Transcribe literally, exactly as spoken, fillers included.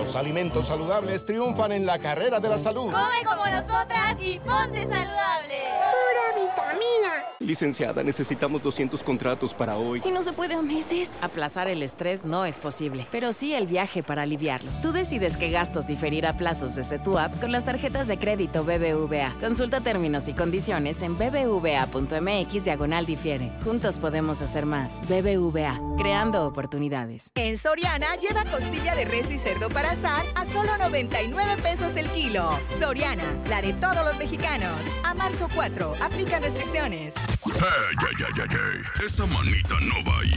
Los alimentos saludables triunfan en la carrera de la salud. Come como nosotras y ponte saludable. ¡Pura vitamina! Licenciada, necesitamos doscientos contratos para hoy. ¿Y no se puede a meses? Aplazar el estrés no es posible, pero sí el viaje para aliviarlo. Tú decides qué gastos diferir a plazos desde tu app con las tarjetas de crédito B B V A. Consulta términos y condiciones en bbva.mx diagonal difiere. Juntos podemos hacer más. B B V A, creando oportunidades. En Soriana, lleva costilla de res y cerdo para asar a solo noventa y nueve pesos el kilo. Soriana, la de todos los mexicanos. A marzo cuatro, aplican restricciones. ¡Ey, ey, ey, ey, ey! Esa manita no va ahí.